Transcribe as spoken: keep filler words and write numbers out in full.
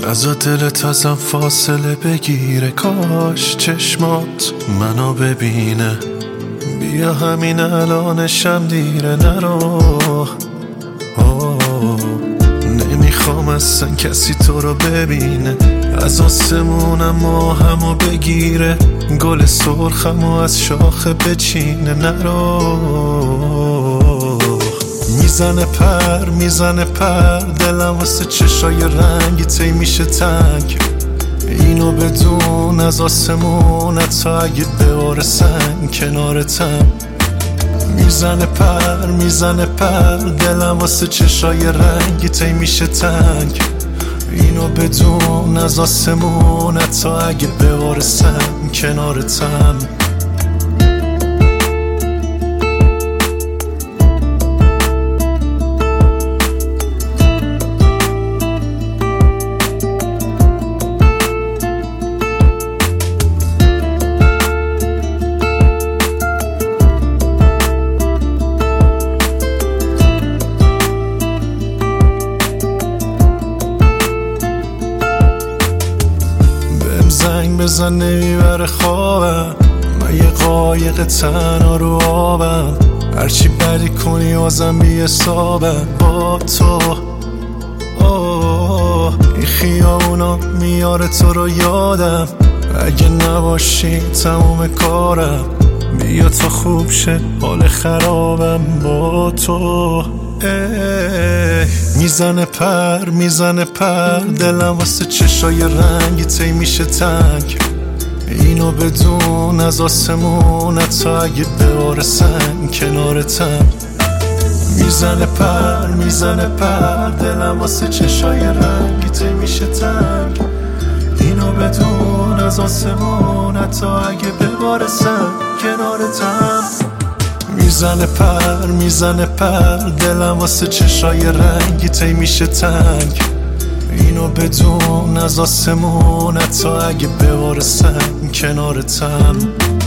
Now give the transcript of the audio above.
نزا دلت ازم فاصله بگیره، کاش چشمات منو ببینه. بیا همین الانشم دیره، نرو. نمیخوام اصلا کسی تو رو ببینه، از آسمونم ماهمو بگیره، گل سرخمو از شاخه بچینه، نرو. میزنه پر میزنه پر دلم واسه چشای رنگی تی میشه تنگ. اینو بدون از آسمونت تا اگه بباره سنگ کنارتم. میزنه پر میزنه پر دلم واسه چشای رنگی تی میشه تنگ. اینو بدون از آسمونت تا اگه بباره سنگ کنارتم. زنگ بزن نمیبره خوابم، من یه قایق تنها رو آبم. هرچی بدی کنی بازم بی حسابم با تو. اوه این خیابونا میاره تو رو یادم، اگه نباشی تموم کارم. بیا تا خوب شه حال خرابم با تو. میزنه پر میزنه پر دلم واسه چشای رنگی تی میشه تنگ. اینو بدون از آسمونت تا اگه بباره سنگ کنارتم. میزنه پر میزنه پر دلم واسه چشای رنگی تی میشه تنگ. اینو بدون از آسمونت تا اگه بباره سنگ کنارتم. میزنه پر میزنه پر دلم واسه چشای رنگی تی میشه تنگ. اینو بدون از آسمونت تا اگه بباره سنگ کنارتم.